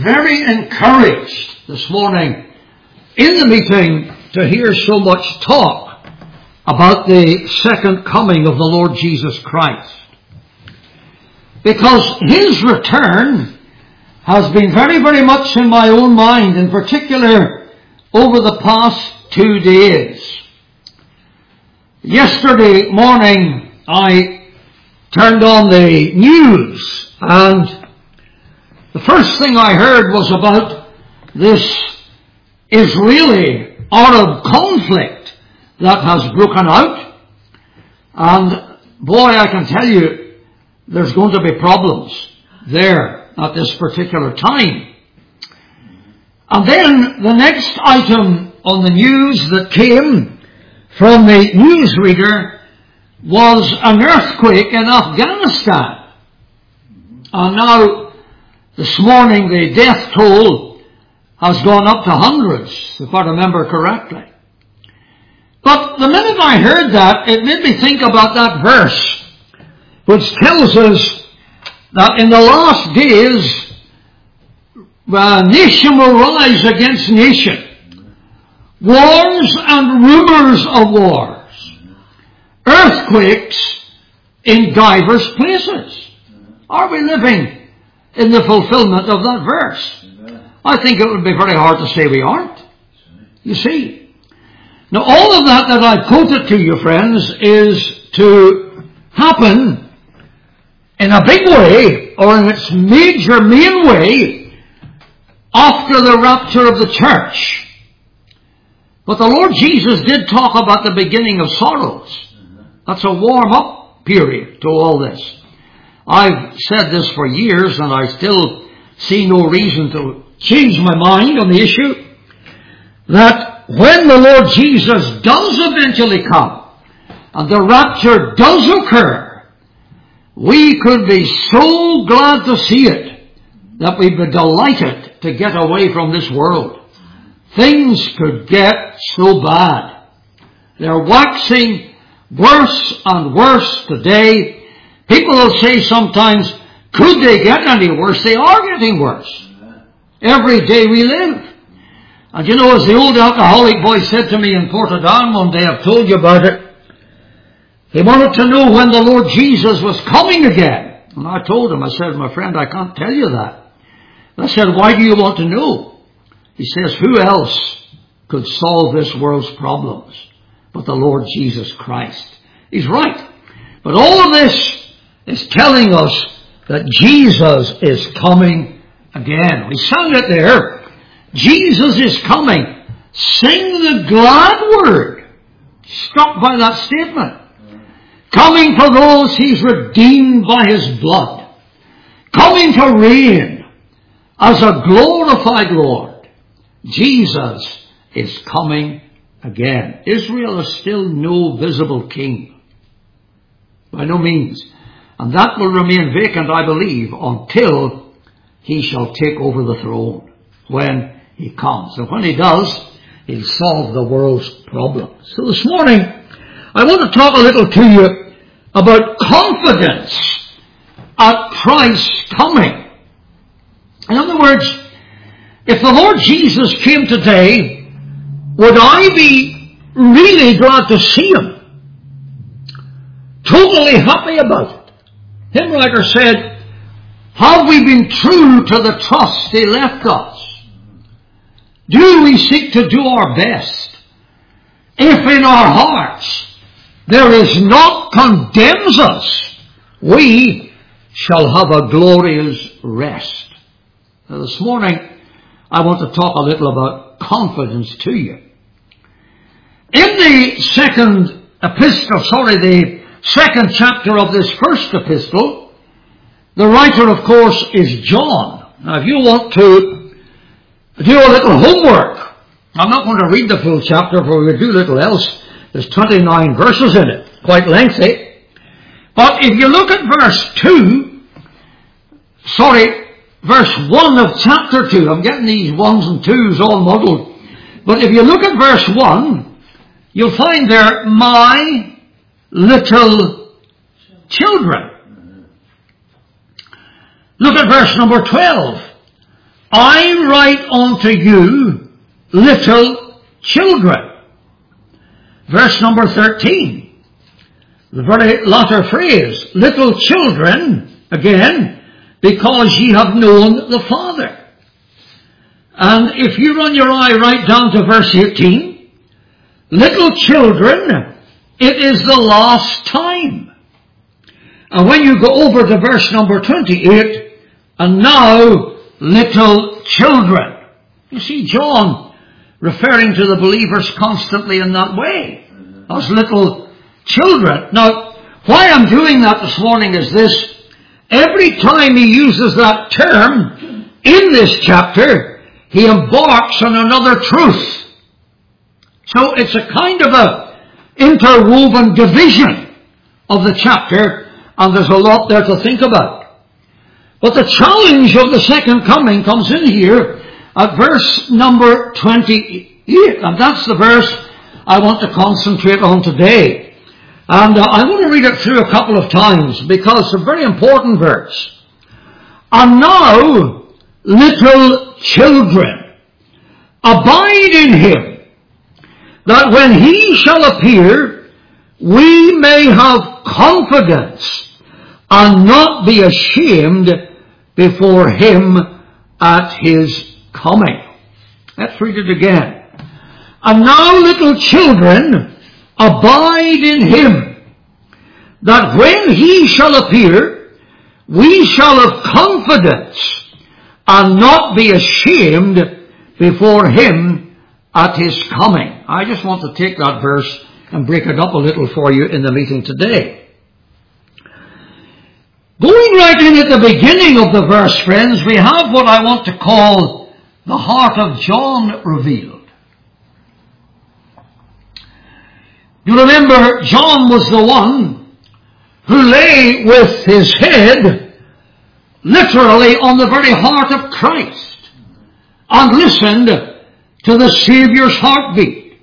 very encouraged this morning in the meeting to hear so much talk about the second coming of the Lord Jesus Christ. Because His return has been very, very much in my own mind, in particular over the past 2 days. Yesterday morning I turned on the news, and the first thing I heard was about this Israeli-Arab conflict that has broken out. And boy, I can tell you, there's going to be problems there at this particular time. And then the next item on the news that came from the newsreader was an earthquake in Afghanistan. And now, this morning, the death toll has gone up to hundreds, if I remember correctly. But the minute I heard that, it made me think about that verse, which tells us that in the last days, nation will rise against nation, wars and rumors of wars, earthquakes in divers places. Are we living in the fulfillment of that verse? I think it would be very hard to say we aren't. You see. Now all of that I've quoted to you, friends, is to happen in a big way, or in its major main way, after the rapture of the church. But the Lord Jesus did talk about the beginning of sorrows. That's a warm-up period to all this. I've said this for years, and I still see no reason to change my mind on the issue, that when the Lord Jesus does eventually come, and the rapture does occur, we could be so glad to see it that we'd be delighted to get away from this world. Things could get so bad. They're waxing worse and worse today. People will say sometimes, could they get any worse? They are getting worse. Every day we live. And you know, as the old alcoholic boy said to me in Portadown one day, I've told you about it, he wanted to know when the Lord Jesus was coming again. And I told him, I said, my friend, I can't tell you that. And I said, why do you want to know? He says, who else could solve this world's problems but the Lord Jesus Christ? He's right. But all of this is telling us that Jesus is coming again. We sang it there. Jesus is coming. Sing the glad word. Struck by that statement. Coming for those He's redeemed by His blood. Coming to reign as a glorified Lord. Jesus is coming again. Israel is still no visible king. By no means. And that will remain vacant, I believe, until He shall take over the throne when He comes. And when He does, He'll solve the world's problems. So this morning, I want to talk a little to you about confidence at Christ's coming. In other words, if the Lord Jesus came today, would I be really glad to see Him? Totally happy about it. Hymn writer said, have we been true to the trust He left us? Do we seek to do our best? If in our hearts there is naught condemns us, we shall have a glorious rest. Now this morning, I want to talk a little about confidence to you. In the second chapter of this first epistle, the writer, of course, is John. Now, if you want to do a little homework, I'm not going to read the full chapter, for we'll do little else. There's 29 verses in it, quite lengthy. But if you look at verse 1 of chapter 2, I'm getting these 1s and 2s all muddled. But if you look at verse 1, you'll find there, my little children. Look at verse number 12. I write unto you, little children. Verse number 13. The very latter phrase, little children, again, because ye have known the Father. And if you run your eye right down to verse 18, little children, it is the last time. And when you go over to verse number 28, and now little children. You see John referring to the believers constantly in that way, as little children. Now, why I'm doing that this morning is this. Every time he uses that term in this chapter, he embarks on another truth. So it's a kind of a interwoven division of the chapter, and there's a lot there to think about. But the challenge of the second coming comes in here at verse number 28, and that's the verse I want to concentrate on today. And I want to read it through a couple of times because it's a very important verse. And now, little children, abide in him, that when he shall appear, we may have confidence and not be ashamed before him at his coming. Let's read it again. And now, little children, abide in him, that when he shall appear, we shall have confidence and not be ashamed before him at his coming. I just want to take that verse and break it up a little for you in the meeting today. Going right in at the beginning of the verse, friends, we have what I want to call the heart of John revealed. You remember, John was the one who lay with his head literally on the very heart of Christ and listened to the Saviour's heartbeat.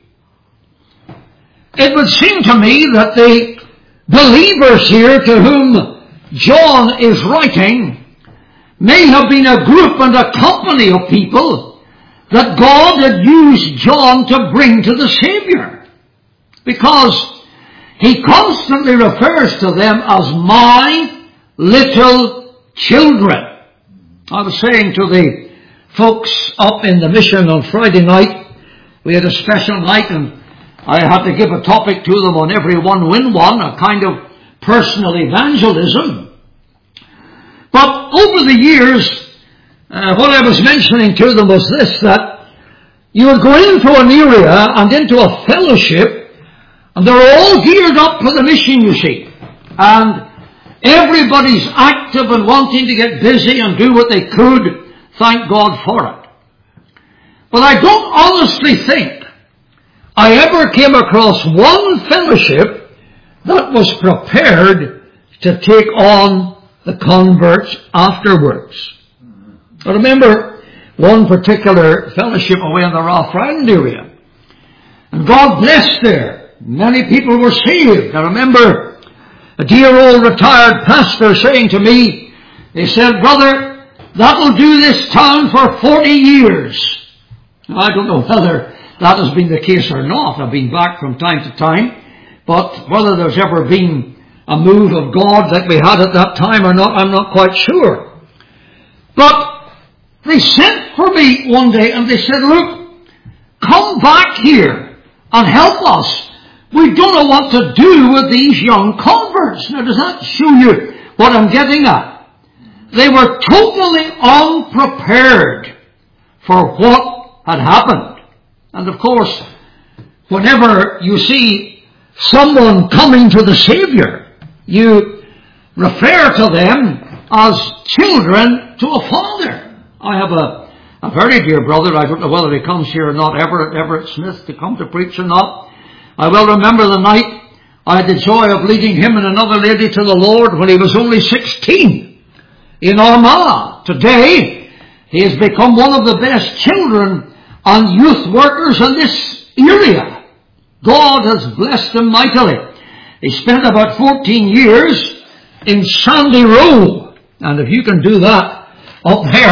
It would seem to me that the believers here to whom John is writing may have been a group and a company of people that God had used John to bring to the Saviour, because he constantly refers to them as my little children. I was saying to the folks up in the mission on Friday night, we had a special night and I had to give a topic to them on every one win one, a kind of personal evangelism. But over the years, what I was mentioning to them was this, that you would go into an area and into a fellowship, and they're all geared up for the mission, you see. And everybody's active and wanting to get busy and do what they could. Thank God for it. But I don't honestly think I ever came across one fellowship that was prepared to take on the converts afterwards. I remember one particular fellowship away in the Ralph Island area. And God blessed there. Many people were saved. I remember a dear old retired pastor saying to me, they said, "Brother, that'll do this town for 40 years. Now, I don't know whether that has been the case or not. I've been back from time to time. But whether there's ever been a move of God like we had at that time or not, I'm not quite sure. But they sent for me one day and they said, "Look, come back here and help us. We don't know what to do with these young converts." Now, does that show you what I'm getting at? They were totally unprepared for what had happened. And of course, whenever you see someone coming to the Saviour, you refer to them as children to a father. I have a very dear brother, I don't know whether he comes here or not, Everett Smith, to come to preach or not. I well remember the night I had the joy of leading him and another lady to the Lord when he was only 16 in Armagh. Today, he has become one of the best children and youth workers in this area. God has blessed him mightily. He spent about 14 years in Sandy Row. And if you can do that up there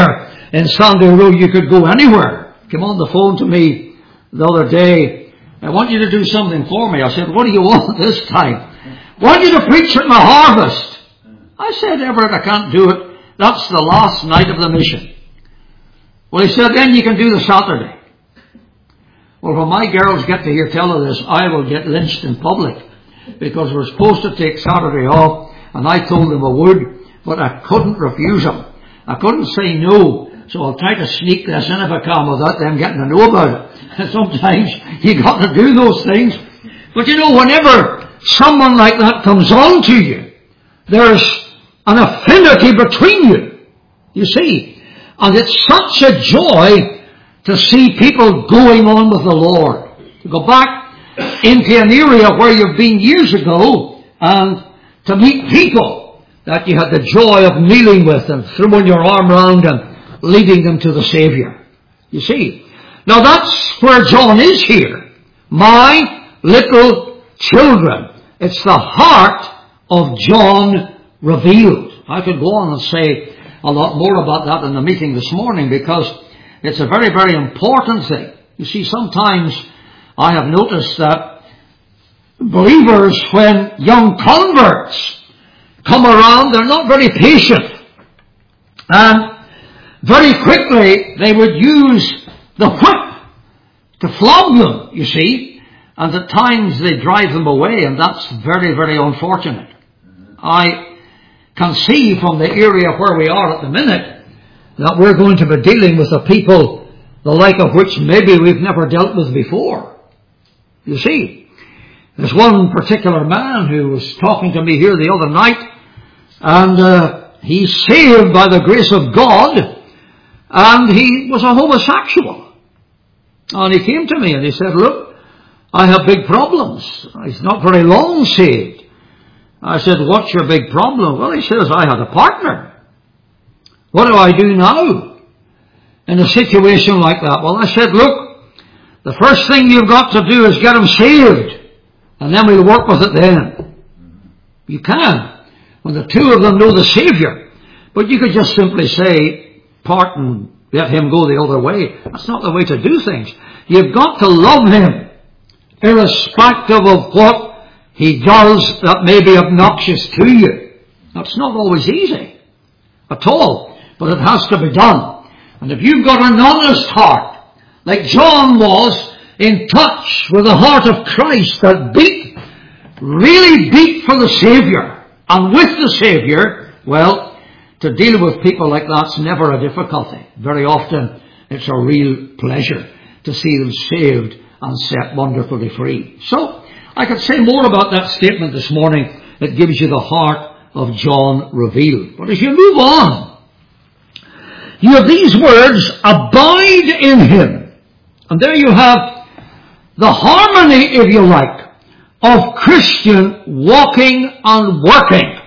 in Sandy Row you could go anywhere. Came on the phone to me the other day. I want you to do something for me. I said, what do you want this time? I want you to preach at my harvest. I said, Everett, I can't do it. That's the last night of the mission. Well, he said, then you can do the Saturday. Well, when my girls get to hear tell of this, I will get lynched in public, because we're supposed to take Saturday off, and I told them I would, but I couldn't refuse them. I couldn't say no, so I'll try to sneak this in if I can without them getting to know about it. Sometimes you got to do those things. But you know, whenever someone like that comes on to you, there's an affinity between you. You see, and it's such a joy to see people going on with the Lord. To go back into an area where you've been years ago and to meet people that you had the joy of kneeling with and throwing your arm round and leading them to the Saviour. You see. Now that's where John is here. My little children. It's the heart of John revealed. I could go on and say a lot more about that in the meeting this morning, because it's a very, very important thing. You see, sometimes I have noticed that believers, when young converts come around, they're not very patient. And very quickly they would use the whip to flog them, you see. And at times they drive them away, and that's very, very unfortunate. I can see from the area where we are at the minute that we're going to be dealing with a people the like of which maybe we've never dealt with before. You see, there's one particular man who was talking to me here the other night, and he's saved by the grace of God, and he was a homosexual. And he came to me and he said, look, I have big problems. He's not very long saved. I said, what's your big problem? Well, he says, I had a partner. What do I do now in a situation like that? Well, I said, look, the first thing you've got to do is get him saved, and then we'll work with it then. You can, when the two of them know the Saviour. But you could just simply say, part and let him go the other way. That's not the way to do things. You've got to love him, irrespective of what he does that may be obnoxious to you. That's not always easy at all. But it has to be done. And if you've got an honest heart, like John was, in touch with the heart of Christ that beat, really beat for the Saviour, and with the Saviour, well, to deal with people like that's never a difficulty. Very often it's a real pleasure to see them saved and set wonderfully free. So, I could say more about that statement this morning. It gives you the heart of John revealed. But as you move on, you have these words, abide in him. And there you have the harmony, if you like, of Christian walking and working.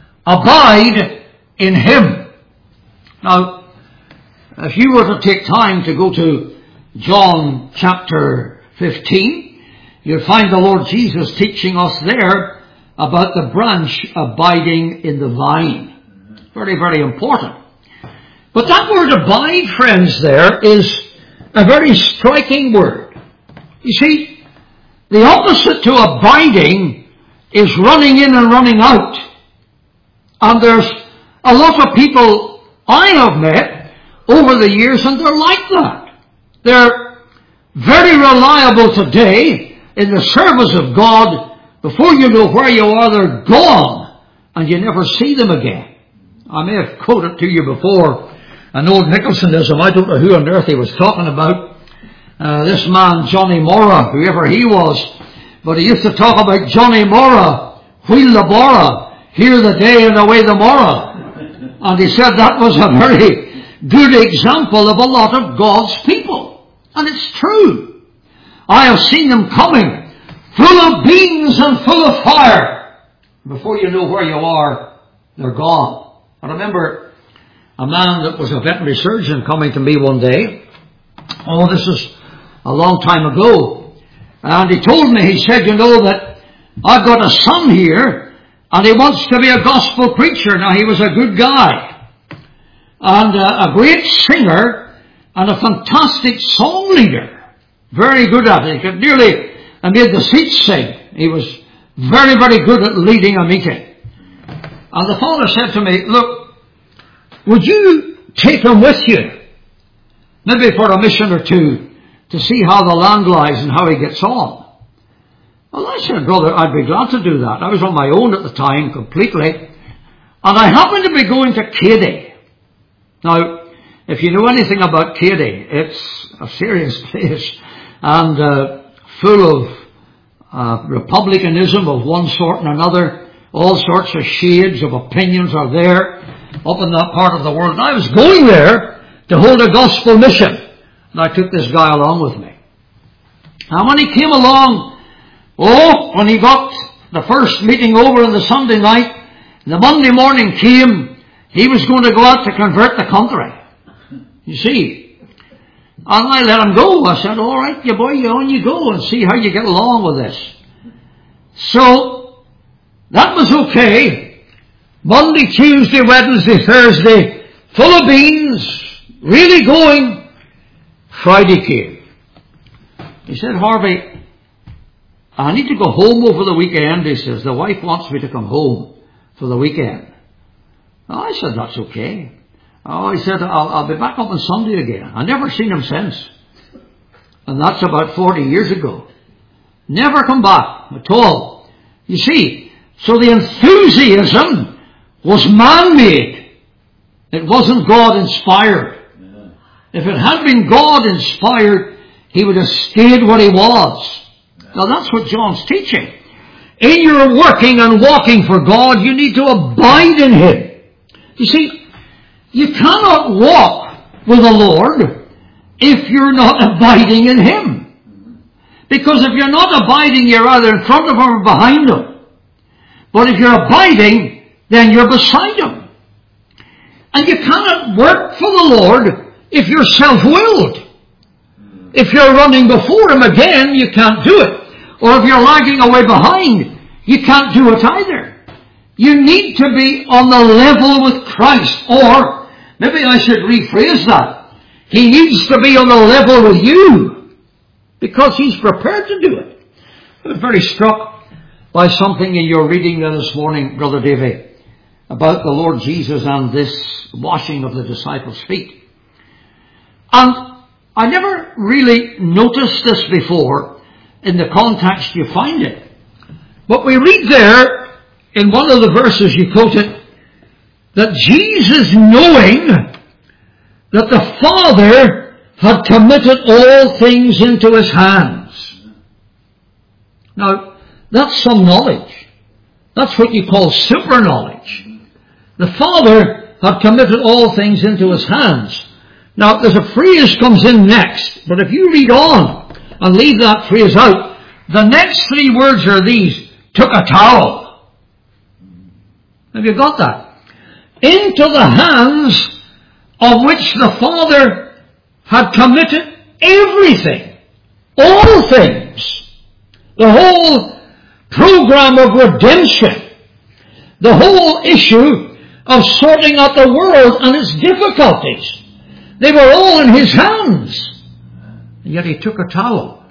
Abide in him. Now, if you were to take time to go to John chapter 15, you'll find the Lord Jesus teaching us there about the branch abiding in the vine. Very, very important. But that word abide, friends, there is a very striking word. You see, the opposite to abiding is running in and running out. And there's a lot of people I have met over the years, and they're like that. They're very reliable today in the service of God. Before you know where you are, they're gone, and you never see them again. I may have quoted to you before an old Nicholsonism. I don't know who on earth he was talking about. This man, Johnny Mora, whoever he was. But he used to talk about Johnny Mora, wheel the bora, here the day and away the morrow. And he said that was a very good example of a lot of God's people. And it's true. I have seen them coming, full of beans and full of fire. Before you know where you are, they're gone. I remember a man that was a veterinary surgeon coming to me one day. Oh, this is a long time ago. And he told me, he said, you know that I've got a son here, and he wants to be a gospel preacher. Now, he was a good guy. and a great singer and a fantastic song leader. Very good at it. He could nearly have made the seats sing. He was very, very good at leading a meeting. And the father said to me, look, would you take him with you? Maybe for a mission or two to see how the land lies and how he gets on. Well, I said, brother, I'd be glad to do that. I was on my own at the time completely. And I happened to be going to Cady. Now, if you know anything about Cady, it's a serious place and full of republicanism of one sort and another. All sorts of shades of opinions are there up in that part of the world. And I was going there to hold a gospel mission. And I took this guy along with me. And when he came along, when he got the first meeting over on the Sunday night, the Monday morning came, he was going to go out to convert the country. You see. And I let him go. I said, all right, you boy, on you go and see how you get along with this. So, that was okay. Monday, Tuesday, Wednesday, Thursday, full of beans, really going. Friday came. He said, Harvey, I need to go home over the weekend. He says, the wife wants me to come home for the weekend. I said, that's okay. He said, I'll be back up on Sunday again. I never seen him since. And that's about 40 years ago. Never come back at all. You see, so the enthusiasm was man-made. It wasn't God-inspired. If it had been God-inspired, he would have stayed where he was. Now that's what John's teaching. In your working and walking for God, you need to abide in him. You see, you cannot walk with the Lord if you're not abiding in him. Because if you're not abiding, you're either in front of him or behind him. But if you're abiding, then you're beside him. And you cannot work for the Lord if you're self-willed. If you're running before him again, you can't do it. Or if you're lagging away behind, you can't do it either. You need to be on the level with Christ. Or, maybe I should rephrase that. He needs to be on the level with you. Because he's prepared to do it. I was very struck by something in your reading there this morning, Brother David, about the Lord Jesus and this washing of the disciples' feet. And I never really noticed this before in the context you find it. But we read there in one of the verses you quoted that Jesus, knowing that the Father had committed all things into his hands. Now, that's some knowledge. That's what you call super knowledge. The Father had committed all things into his hands. Now, there's a phrase comes in next, but if you read on and leave that phrase out, the next three words are these: took a towel. Have you got that? Into the hands of which the Father had committed everything, all things, the whole program of redemption, the whole issue of sorting out the world and its difficulties. They were all in his hands. And yet he took a towel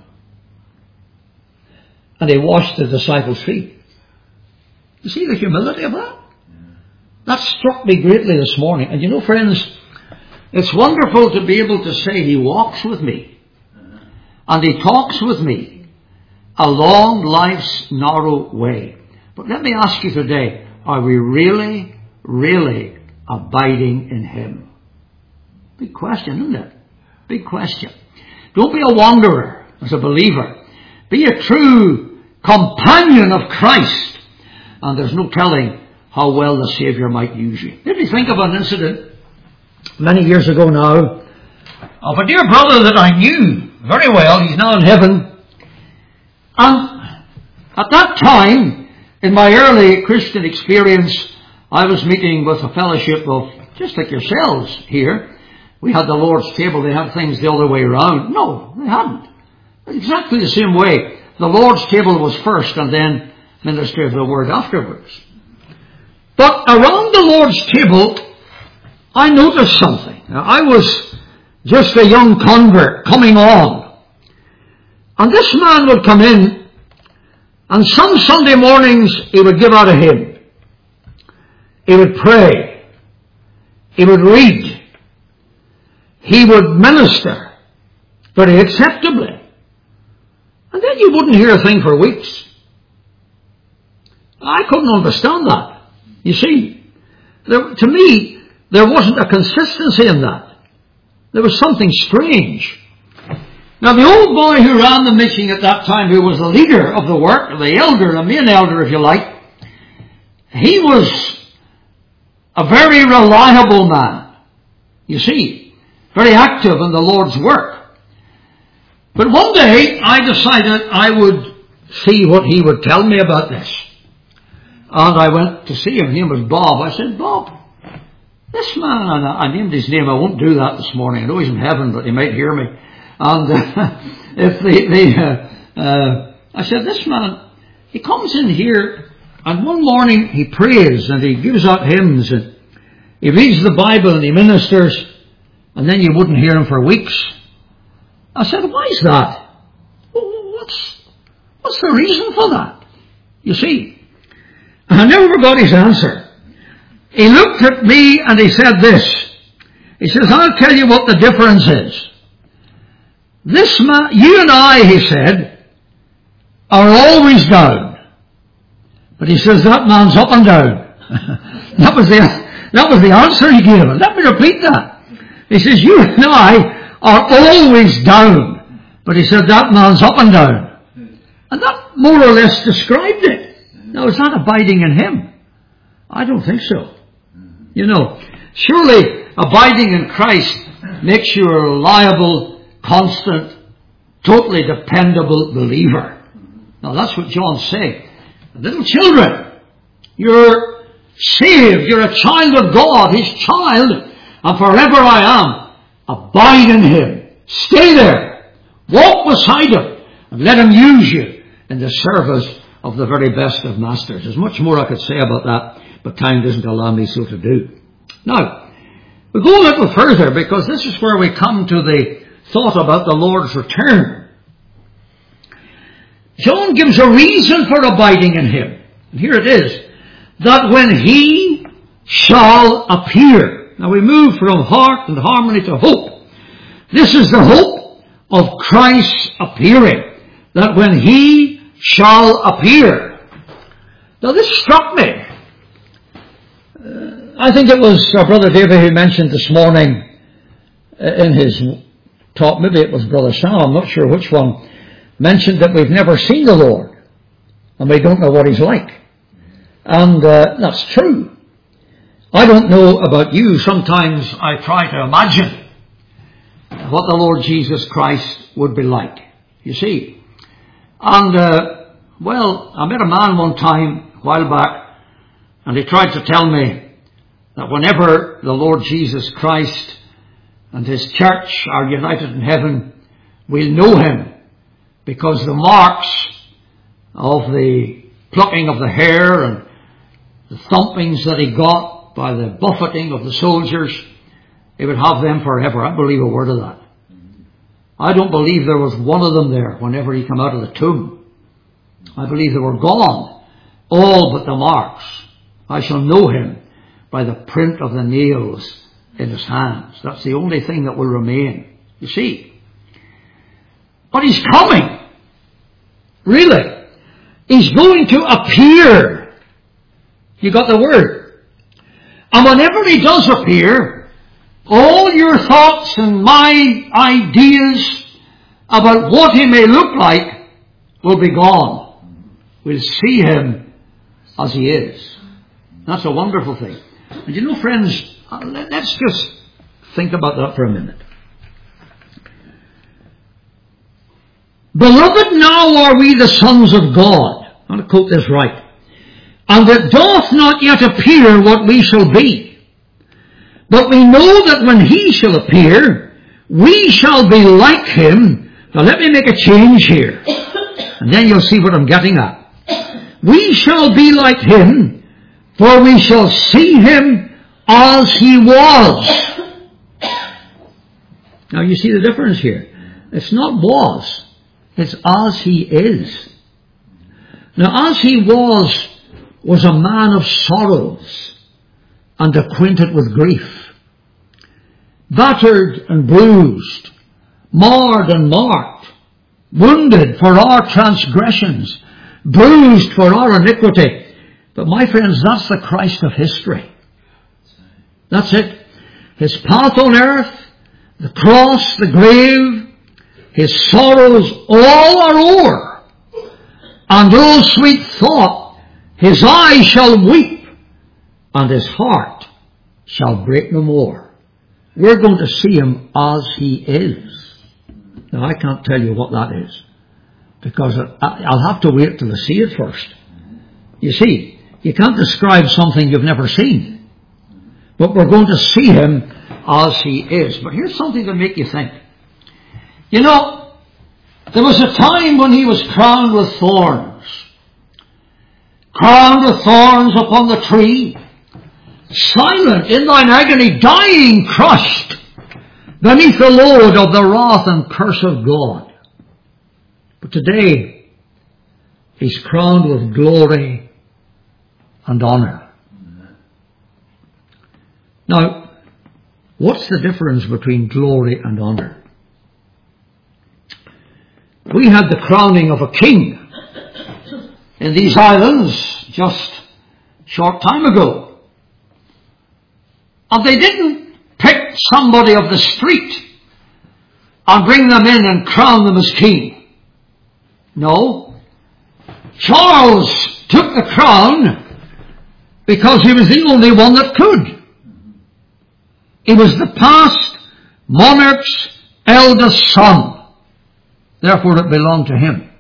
and he washed the disciples' feet. You see the humility of that? That struck me greatly this morning. And you know, friends, it's wonderful to be able to say he walks with me and he talks with me along life's narrow way. But let me ask you today, are we really, really abiding in him? Big question, isn't it? Big question. Don't be a wanderer as a believer. Be a true companion of Christ. And there's no telling how well the Saviour might use you. Let me think of an incident many years ago now of a dear brother that I knew very well. He's now in heaven. And at that time, in my early Christian experience, I was meeting with a fellowship of, just like yourselves here. We had the Lord's table. They had things the other way around. No, they hadn't. Exactly the same way. The Lord's table was first and then ministry of the word afterwards. But around the Lord's table I noticed something. Now, I was just a young convert coming on. And this man would come in, and some Sunday mornings he would give out a hymn. He would pray. He would read. He would minister very acceptably. And then you wouldn't hear a thing for weeks. I couldn't understand that. You see, to me, there wasn't a consistency in that. There was something strange. Now, the old boy who ran the meeting at that time, who was the leader of the work, the elder, the main elder, if you like, he was a very reliable man. You see, very active in the Lord's work. But one day, I decided I would see what he would tell me about this. And I went to see him. His name was Bob. I said, Bob, this man, and I named his name. I won't do that this morning. I know he's in heaven, but he might hear me. And I said, this man, he comes in here, and one morning he prays, and he gives out hymns, and he reads the Bible, and he ministers, and then you wouldn't hear him for weeks. I said, why is that? What's the reason for that? You see, I never forgot his answer. He looked at me and he said this. He says, I'll tell you what the difference is. This man, you and I, he said, are always down. But he says, that man's up and down. That was the answer he gave. Let me repeat that. He says, you and I are always down. But he said, that man's up and down. And that more or less described it. Now, is that abiding in him? I don't think so. You know, surely abiding in Christ makes you a reliable, constant, totally dependable believer. Now, that's what John's saying. Little children, you're saved. You're a child of God, his child, and forever I am. Abide in him. Stay there. Walk beside him, and let him use you in the service of the very best of masters. There's much more I could say about that, but time doesn't allow me so to do. Now, we go a little further, because this is where we come to the thought about the Lord's return. John gives a reason for abiding in him. And here it is. That when he shall appear. Now we move from heart and harmony to hope. This is the hope of Christ's appearing. That when he shall appear. Now this struck me. I think it was Brother David who mentioned this morning in his talk, maybe it was Brother Sam, I'm not sure which one, mentioned that we've never seen the Lord and we don't know what he's like. And that's true. I don't know about you. Sometimes I try to imagine what the Lord Jesus Christ would be like. You see. And, I met a man one time, a while back, and he tried to tell me that whenever the Lord Jesus Christ and his church are united in heaven, we'll know him, because the marks of the plucking of the hair and the thumpings that he got by the buffeting of the soldiers, he would have them forever. I believe a word of that. I don't believe there was one of them there whenever he came out of the tomb. I believe they were gone, all but the marks. I shall know him by the print of the nails in his hands. That's the only thing that will remain. You see. But he's coming. Really. He's going to appear. You got the word. And whenever he does appear, all your thoughts and my ideas about what he may look like will be gone. We'll see him as he is. That's a wonderful thing. And you know, friends, let's just think about that for a minute. Beloved, now are we the sons of God. I want to quote this right. And it doth not yet appear what we shall be. But we know that when he shall appear, we shall be like him. Now let me make a change here. And then you'll see what I'm getting at. We shall be like him, for we shall see him as he was. Now you see the difference here. It's not was, it's as he is. Now as he was a man of sorrows and acquainted with grief, battered and bruised, marred and marked, wounded for our transgressions, bruised for our iniquity. But my friends, that's the Christ of history. That's it. His path on earth, the cross, the grave, his sorrows, all are o'er. And oh sweet thought, his eyes shall weep, and his heart shall break no more. We're going to see him as he is. Now I can't tell you what that is, because I'll have to wait till I see it first. You see, you can't describe something you've never seen. But we're going to see him as he is. But here's something to make you think. You know, there was a time when he was crowned with thorns. Crowned with thorns upon the tree. Silent in thine agony, dying, crushed beneath the load of the wrath and curse of God. But today, he's crowned with glory and honor. Now, what's the difference between glory and honor? We had the crowning of a king in these islands just a short time ago. And they didn't pick somebody of the street and bring them in and crown them as king. No. Charles took the crown because he was the only one that could. He was the past monarch's eldest son. Therefore it belonged to him.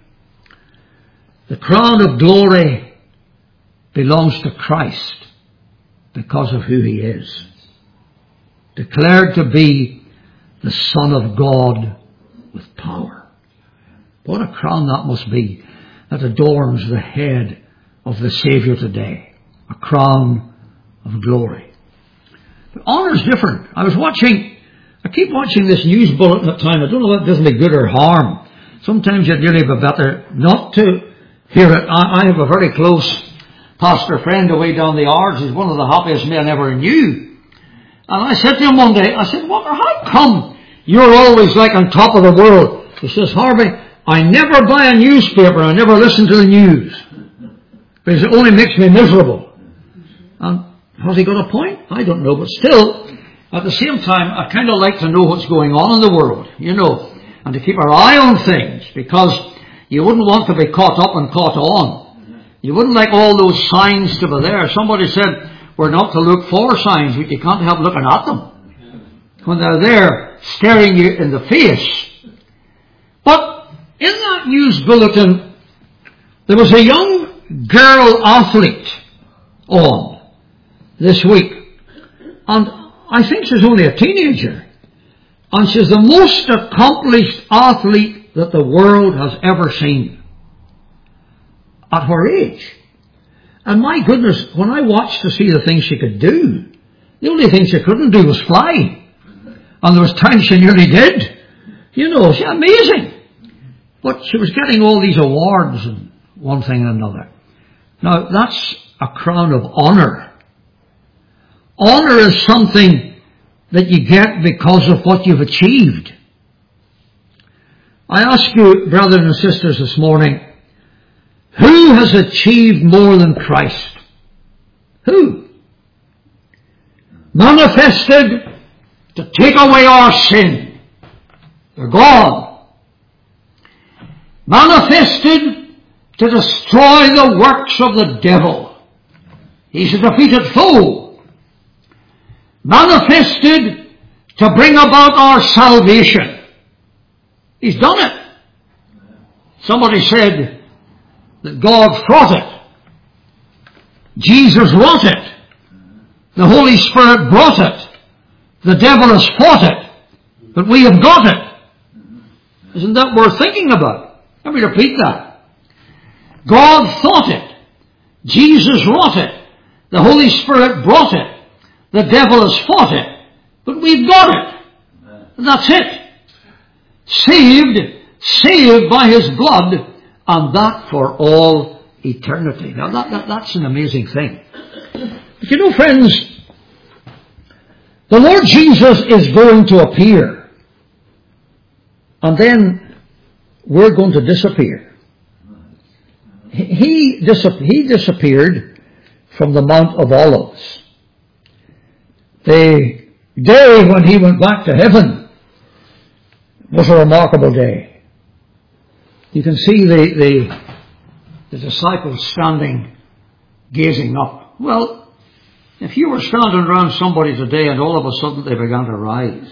The crown of glory belongs to Christ because of who he is. Declared to be the Son of God with power. What a crown that must be that adorns the head of the Saviour today. A crown of glory. But honour's different. I keep watching this news bulletin at time. I don't know if it does me good or harm. Sometimes you'd really be better not to hear it. I have a very close pastor friend away down the Ards. He's one of the happiest men I ever knew. And I said to him one day, I said, Walter, how come you're always like on top of the world? He says, Harvey, I never buy a newspaper. I never listen to the news. Because it only makes me miserable. And has he got a point? I don't know. But still, at the same time, I kind of like to know what's going on in the world, you know, and to keep our eye on things, because you wouldn't want to be caught up and caught on. You wouldn't like all those signs to be there. Somebody said we're not to look for signs, but you can't help looking at them when they're there staring you in the face. But in that news bulletin, there was a young girl athlete on this week. And I think she's only a teenager. And she's the most accomplished athlete that the world has ever seen. At her age. And my goodness, when I watched to see the things she could do, the only thing she couldn't do was fly. And there was times she nearly did. You know, she's amazing. But she was getting all these awards and one thing and another. Now, that's a crown of honour. Honour is something that you get because of what you've achieved. I ask you, brothers and sisters, this morning, who has achieved more than Christ? Who? Manifested to take away our sin. They're gone. Manifested to destroy the works of the devil. He's a defeated foe. Manifested to bring about our salvation. He's done it. Somebody said that God fought it. Jesus wrought it. The Holy Spirit brought it. The devil has fought it. But we have got it. Isn't that worth thinking about? Let me repeat that. God thought it. Jesus wrought it. The Holy Spirit brought it. The devil has fought it, but we've got it. That's it. Saved by His blood, and that for all eternity. Now that's an amazing thing. But you know, friends, the Lord Jesus is going to appear, and then we're going to disappear. He disappeared from the Mount of Olives. The day when He went back to heaven was a remarkable day. You can see the disciples standing, gazing up. Well, if you were standing around somebody today and all of a sudden they began to rise,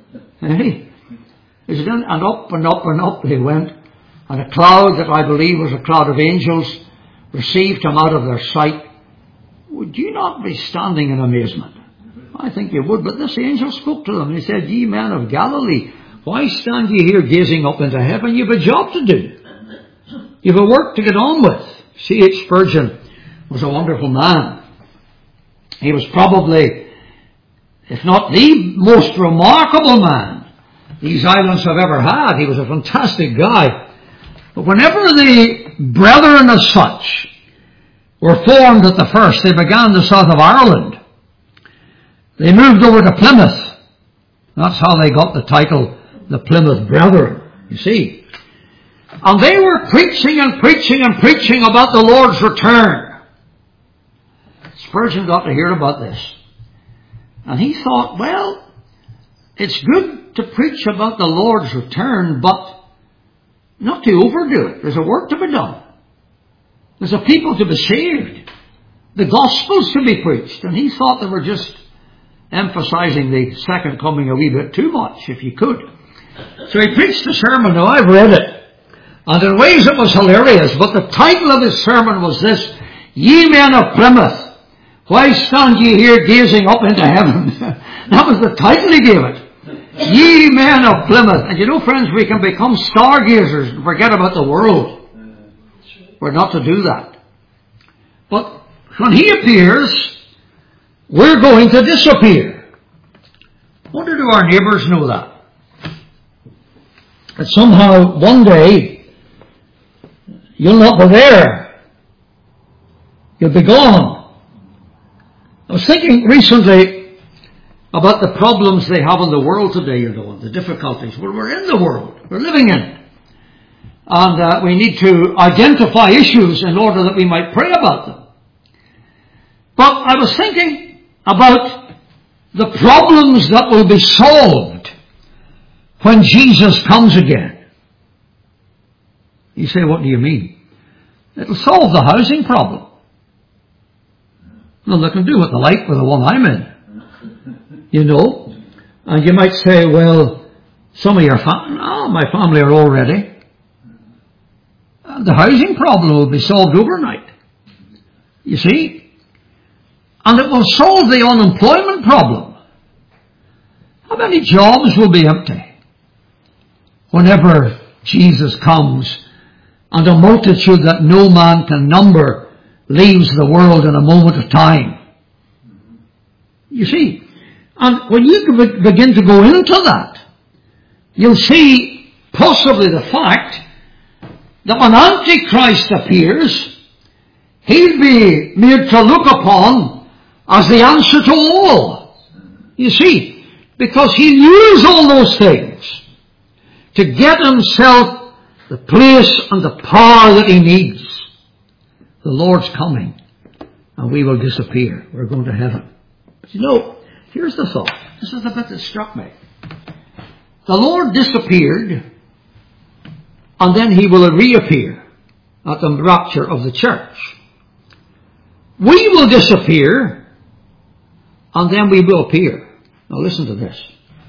and up and up and up they went, and a cloud that I believe was a cloud of angels received Him out of their sight, would you not be standing in amazement? I think you would, but this angel spoke to them and he said, "Ye men of Galilee, why stand ye here gazing up into heaven? You've a job to do. You've a work to get on with." C.H. Spurgeon was a wonderful man. He was probably, if not the most remarkable man these islands have ever had. He was a fantastic guy. But whenever the brethren as such were formed at the first, they began the south of Ireland. They moved over to Plymouth. That's how they got the title, the Plymouth Brethren, you see. And they were preaching and preaching and preaching about the Lord's return. Spurgeon got to hear about this. And he thought, well, it's good to preach about the Lord's return, but not to overdo it. There's a work to be done. There's a people to be saved. The gospel's to be preached. And he thought they were just emphasizing the second coming a wee bit too much, if you could. So he preached a sermon. Now, I've read it, and in ways it was hilarious, but the title of his sermon was this: "Ye men of Plymouth, why stand ye here gazing up into heaven?" That was the title he gave it. Ye men of Plymouth. And you know, friends, we can become stargazers and forget about the world. We're not to do that. But when He appears, we're going to disappear. I wonder, do our neighbours know that? That somehow one day you'll not be there. You'll be gone. I was thinking recently about the problems they have in the world today, you know, the difficulties. Well, we're in the world. We're living in it. And we need to identify issues in order that we might pray about them. But I was thinking about the problems that will be solved when Jesus comes again. You say, what do you mean? It'll solve the housing problem. Well, they can do what they like with the one I'm in. You know? And you might say, well, some of your my family are all ready. The housing problem will be solved overnight. You see? And it will solve the unemployment problem. How many jobs will be empty whenever Jesus comes and a multitude that no man can number leaves the world in a moment of time? You see? And when you begin to go into that, you'll see possibly the fact that when Antichrist appears, he'll be made to look upon as the answer to all. You see, because he'll use all those things to get himself the place and the power that he needs. The Lord's coming, and we will disappear. We're going to heaven. But you know, here's the thought. This is the bit that struck me. The Lord disappeared, and then he will reappear at the rapture of the church. We will disappear, and then we will appear. Now listen to this.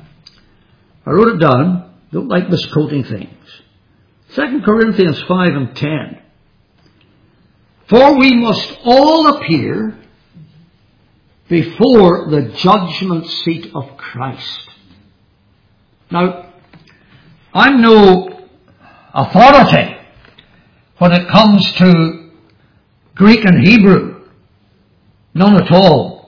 I wrote it down. Don't like misquoting things. 2 Corinthians 5 and 10. For we must all appear before the judgment seat of Christ. Now, I'm no authority when it comes to Greek and Hebrew. None at all.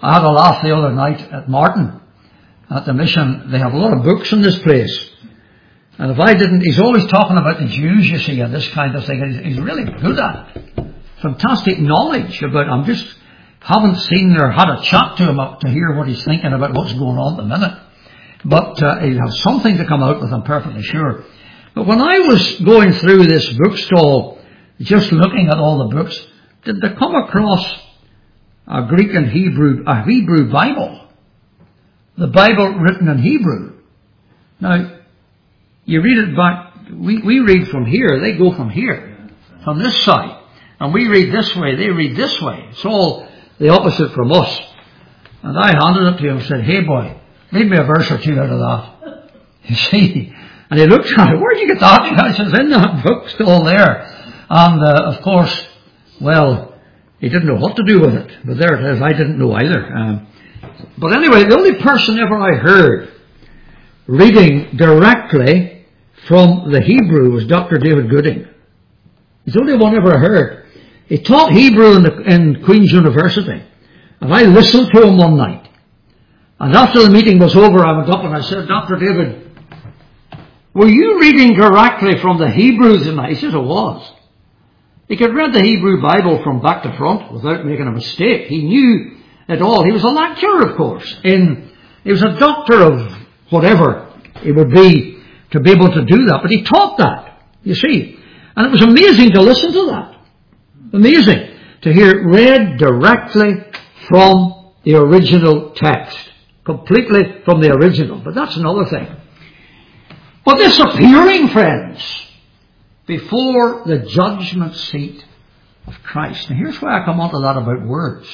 I had a laugh the other night at Martin, at the mission. They have a lot of books in this place. And if I didn't, he's always talking about the Jews, you see, and this kind of thing. He's really good at it. Fantastic knowledge about, I'm just haven't seen or had a chat to him to hear what he's thinking about what's going on at the minute. But he'll have something to come out with, I'm perfectly sure. But when I was going through this bookstall, just looking at all the books, did they come across a Greek and a Hebrew Bible? The Bible written in Hebrew. Now, you read it back, we read from here, they go from here, from this side. And we read this way, they read this way. It's all the opposite from us. And I handed it to him and said, hey boy, read me a verse or two out of that. You see? And he looked at it, where'd you get that? I said, it's in that book, still there. And of course, well, he didn't know what to do with it. But there it is, I didn't know either. But anyway, the only person ever I heard reading directly from the Hebrew was Dr. David Gooding. He's the only one ever I heard. He taught Hebrew in Queen's University. And I listened to him one night. And after the meeting was over, I went up and I said, Dr. David, were you reading directly from the Hebrew tonight? He says it was. He could read the Hebrew Bible from back to front without making a mistake. He knew it all. He was a lecturer, of course. He was a doctor of whatever it would be to be able to do that. But he taught that, you see. And it was amazing to listen to that. Amazing to hear it read directly from the original text. Completely from the original. But that's another thing. But this appearing, friends, before the judgment seat of Christ. Now here's where I come on to that about words.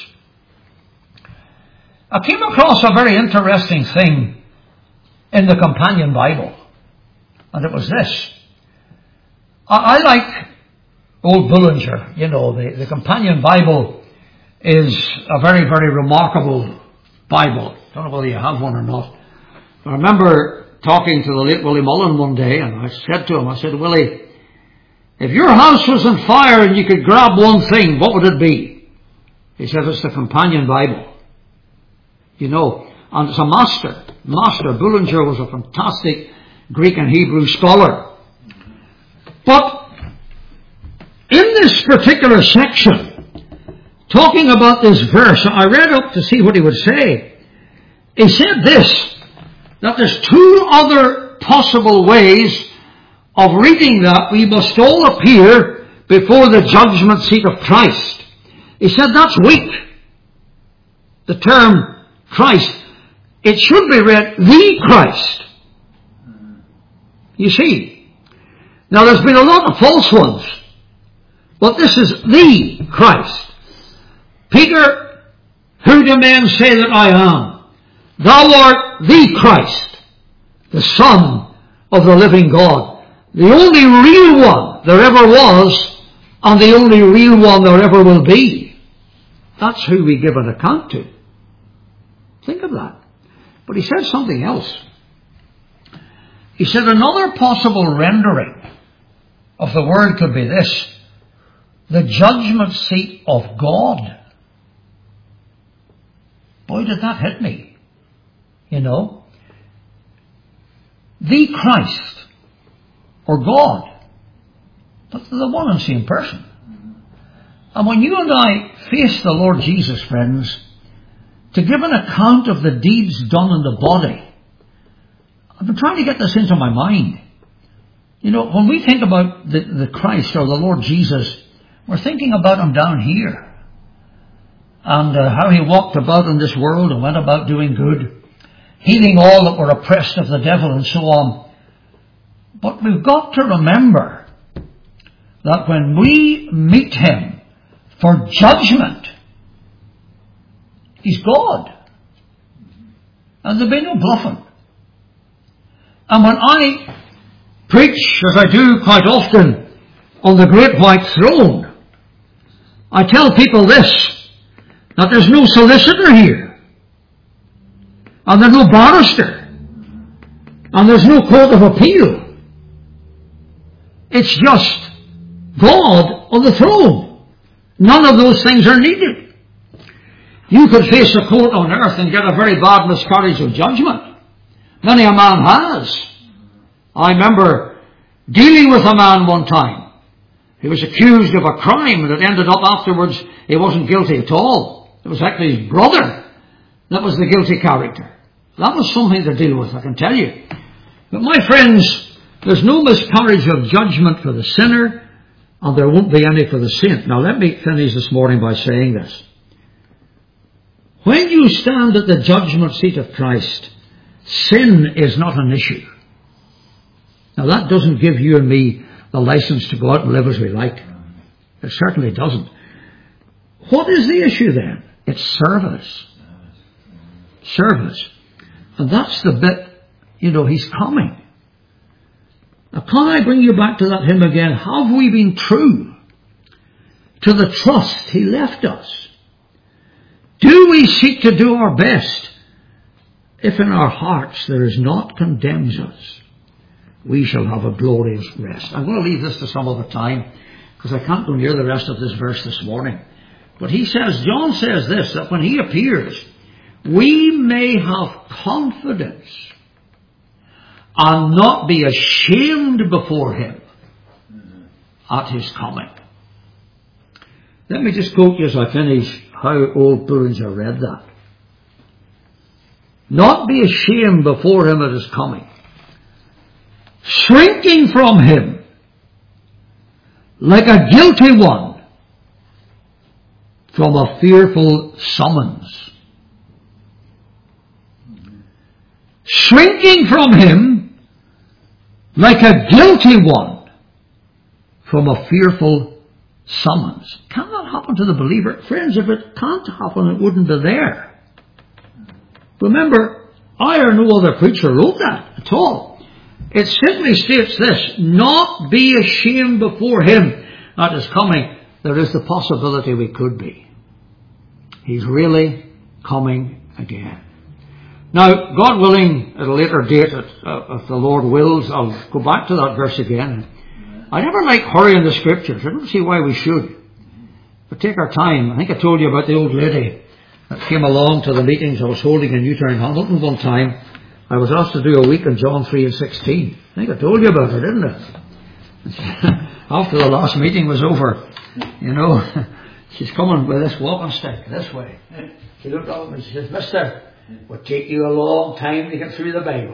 I came across a very interesting thing in the Companion Bible. And it was this. I like old Bullinger. You know, the Companion Bible is a very, very remarkable Bible. Don't know whether you have one or not. I remember talking to the late Willie Mullen one day, and I said to him, I said, Willie, if your house was on fire and you could grab one thing, what would it be? He said, it's the Companion Bible. You know, and it's a master. Bullinger was a fantastic Greek and Hebrew scholar. But in this particular section, talking about this verse, I read up to see what he would say. He said this, that there's two other possible ways of reading that we must all appear before the judgment seat of Christ. He said that's weak. The term Christ. It should be read the Christ. You see. Now there's been a lot of false ones. But this is the Christ. Peter, who do men say that I am? Thou art the Christ, the Son of the living God. The only real one there ever was, and the only real one there ever will be. That's who we give an account to. Think of that. But he said something else. He said another possible rendering of the word could be this. The judgment seat of God. Boy, did that hit me. You know. The Christ. Or God. But the one and same person. And when you and I face the Lord Jesus, friends, to give an account of the deeds done in the body, I've been trying to get this into my mind. You know, when we think about the Christ or the Lord Jesus, we're thinking about him down here. And how he walked about in this world and went about doing good, healing all that were oppressed of the devil and so on. But we've got to remember that when we meet him for judgment, he's God. And there'll be no bluffing. And when I preach, as I do quite often, on the great white throne, I tell people this, that there's no solicitor here, and there's no barrister, and there's no court of appeal. It's just God on the throne. None of those things are needed. You could face a court on earth and get a very bad miscarriage of judgment. Many a man has. I remember dealing with a man one time. He was accused of a crime and it ended up afterwards he wasn't guilty at all. It was actually his brother that was the guilty character. That was something to deal with, I can tell you. But my friends, there's no miscarriage of judgment for the sinner, and there won't be any for the saint. Now let me finish this morning by saying this. When you stand at the judgment seat of Christ, sin is not an issue. Now that doesn't give you and me the license to go out and live as we like. It certainly doesn't. What is the issue then? It's service. Service. And that's the bit, he's coming. Now can I bring you back to that hymn again? Have we been true to the trust he left us? Do we seek to do our best? If in our hearts there is naught condemns us, we shall have a glorious rest. I'm going to leave this to some other time, because I can't go near the rest of this verse this morning. But John says this, that when he appears, we may have confidence and not be ashamed before him at his coming. Let me just quote you as I finish how old Bullinger read that. Not be ashamed before him at his coming, shrinking from him like a guilty one from a fearful summons. Shrinking from him like a guilty one from a fearful summons. Can that happen to the believer? Friends, if it can't happen, it wouldn't be there. Remember, I or no other preacher wrote that at all. It simply states this: not be ashamed before him at his coming. There is the possibility we could be. He's really coming again. Now, God willing, at a later date, if the Lord wills, I'll go back to that verse again. I never like hurrying the scriptures. I don't see why we should. But take our time. I think I told you about the old lady that came along to the meetings I was holding in Newtown, Hamilton one time. I was asked to do a week in John 3 and 16. I think I told you about it, didn't I? After the last meeting was over, she's coming with this walking stick this way. She looked up and she says, "Mister, it would take you a long time to get through the Bible."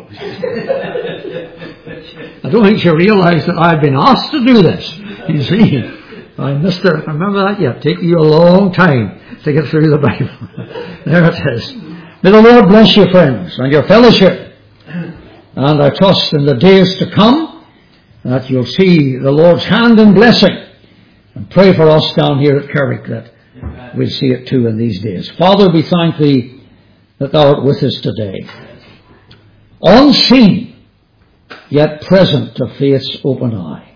I don't think she realised that I had been asked to do this. You see, I remember that yet. Take you a long time to get through the Bible. There it is. May the Lord bless you, friends, and your fellowship. And I trust in the days to come that you'll see the Lord's hand in blessing. And pray for us down here at Carrick that we'll see it too in these days. Father, we thank thee that thou art with us today. Unseen, yet present to faith's open eye.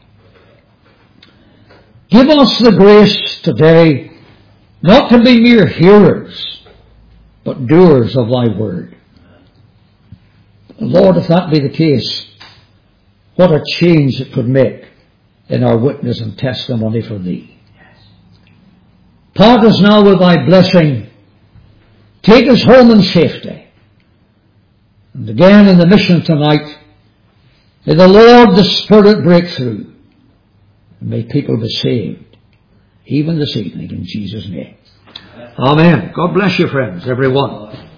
Give us the grace today not to be mere hearers, but doers of thy word. Lord, if that be the case, what a change it could make in our witness and testimony for thee. Part us now with thy blessing. Take us home in safety. And again in the mission tonight, may the Lord, the Spirit, break through. And may people be saved, even this evening, in Jesus' name. Amen. God bless you, friends, everyone.